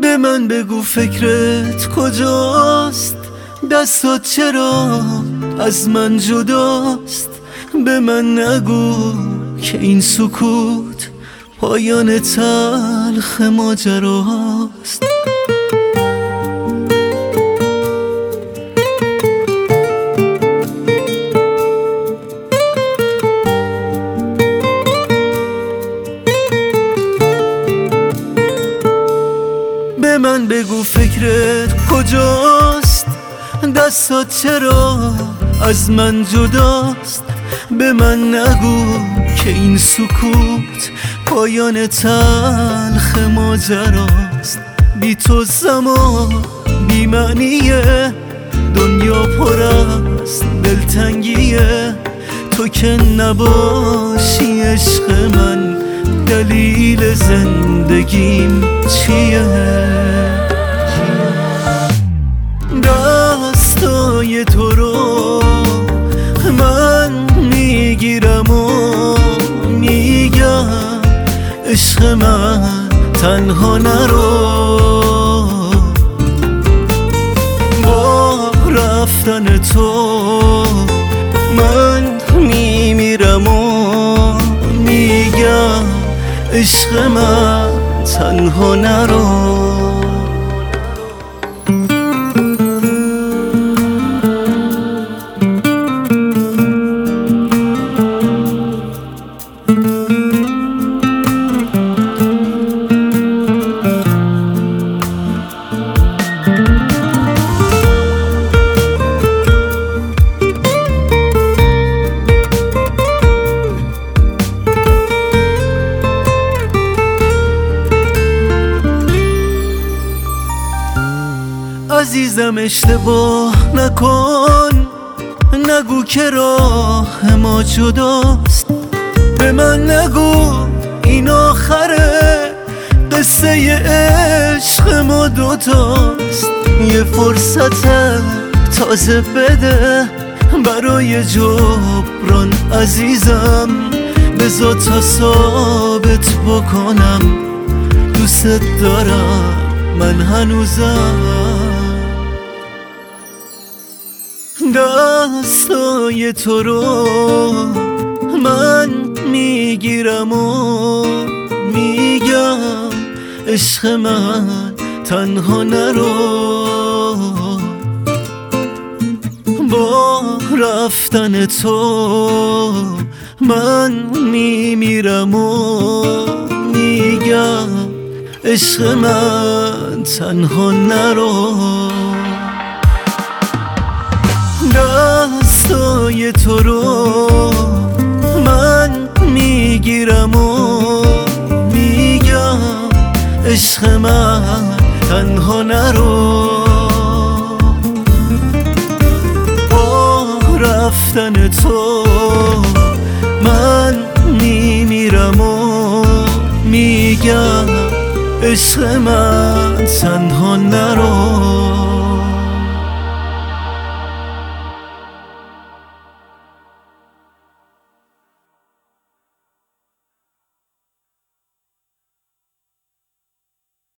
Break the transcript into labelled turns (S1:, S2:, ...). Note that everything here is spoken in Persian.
S1: به من بگو فکرت کجاست، دستات چرا از من جداست. به من نگو که این سکوت پایان تلخ ماجراست. به من بگو فکرت کجاست، دستات چرا از من جداست. به من نگو که این سکوت پایان تلخ ماجراست. بی تو زمان بی معنیه، دنیا پر از دلتنگیه. تو که نباشی عشق من، دلیل زندگیم چیه؟ دستای تو رو من میگیرم و میگم عشق من تنها نرو. با رفتن تو من میمیرم و میگم عشق من تنها نرو. عزیزم اشتباه نکن، نگو که راه ما جداست. به من نگو این آخره قصه عشق ما دوتاست. یه فرصت تازه بده برای جبران عزیزم، بذار تا ثابت بکنم دوست دارم من هنوزم. دستای تو رو من میگیرم و میگم عشق من تنها نرو. با رفتن تو من میمیرم و میگم عشق من تنها نرو. دستای تو رو من میگیرم و میگم عشق من تنها نرو. با رفتن تو من میمیرم و میگم عشق من تنها نرو.